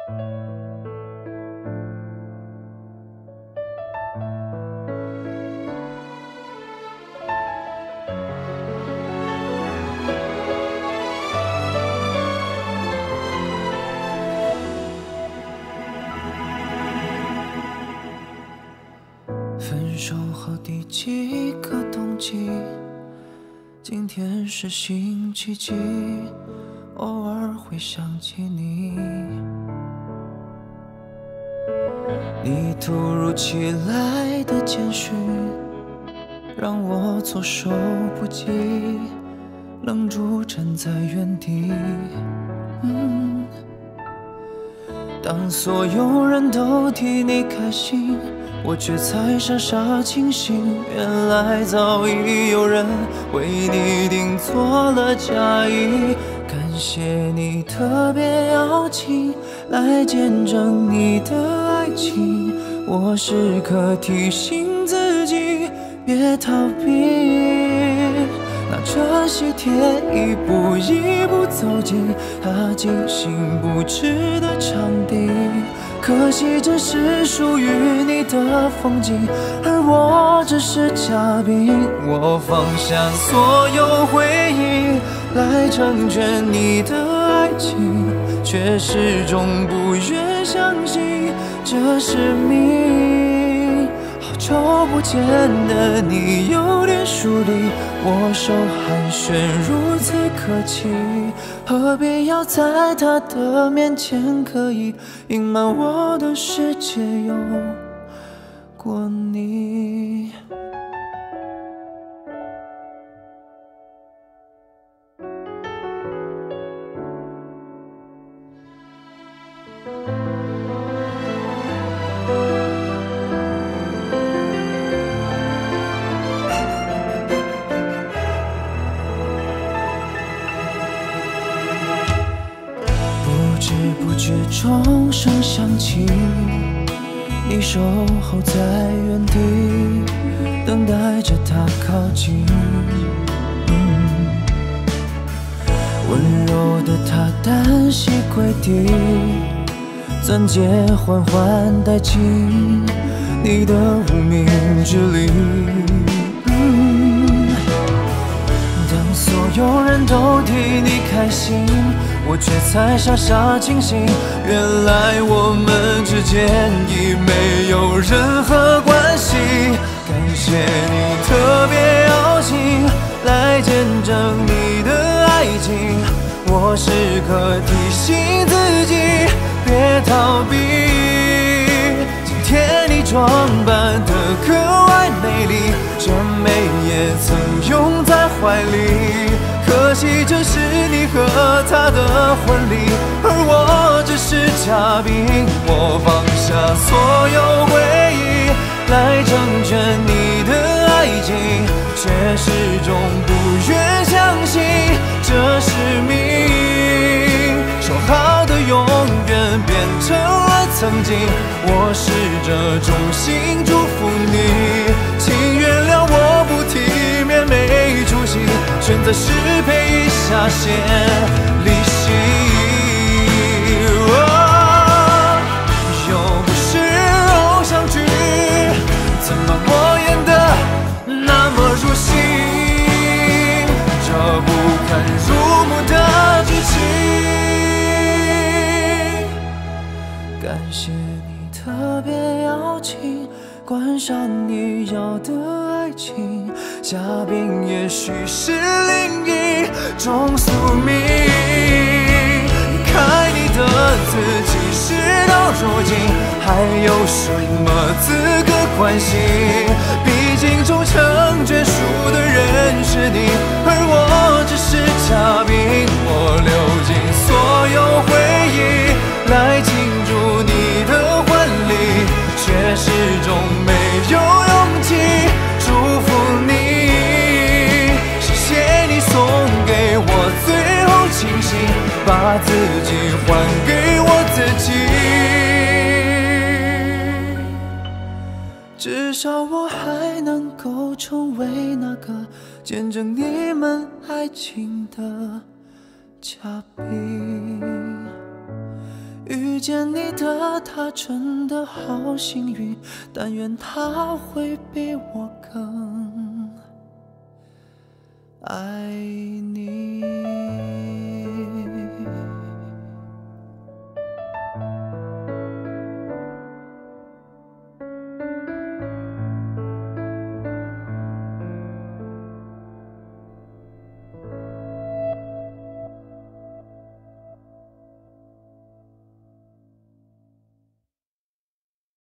分手后第几个冬季？今天是星期几？偶尔会想起你。你突如其来的简讯，让我措手不及，愣住站在原地。当所有人都替你开心，我却才傻傻清醒，原来早已有人为你订做了嫁衣。感谢你特别邀请来见证你的爱情，我时刻提醒自己别逃避。拿着喜帖一步一步走进他精心布置的场地，可惜这是属于你的风景，而我只是嘉宾。我放下所有回忆来成全你的爱情，却始终不愿相信这是命。好久不见的你有点疏离，握手寒暄如此客气，何必要在他的面前刻意隐瞒我的世界有过你。不知不觉钟声响起，你守候在原地，等待着他靠近。温柔的他单膝跪地，钻戒缓缓戴进你的无名指里。当所有人都替你开心，我却才傻傻清醒，原来我们之间已没有任何关系。感谢你特别邀请来见证你的爱情，我时刻提醒自己别逃避。今天你装扮得格外美丽，这美也曾拥在怀里，可惜这是你和他的婚礼，而我只是嘉宾。我放下所有回忆来成全你的爱情，却始终不愿相信这是命。说好的永远变成了曾经，我试着衷心祝福你，请原谅我不体面没出息，选择失陪一下先离席。又不是偶像剧，怎么我演得那么入戏？这不堪入目的剧情。感谢你特别邀请，观赏你要的爱情，嘉宾也许是另一种宿命。离开你的自己事到如今，还有什么资格关心？毕竟终成眷属的人是你，而我只是嘉宾。我流尽所有回忆来庆祝你的婚礼，却始终没有勇气祝福你。谢谢你送给我最后清醒，把自己还给我自己。至少我还能够成为那个见证你们爱情的嘉宾。 遇见你的他真的好幸运，但愿他会比我更。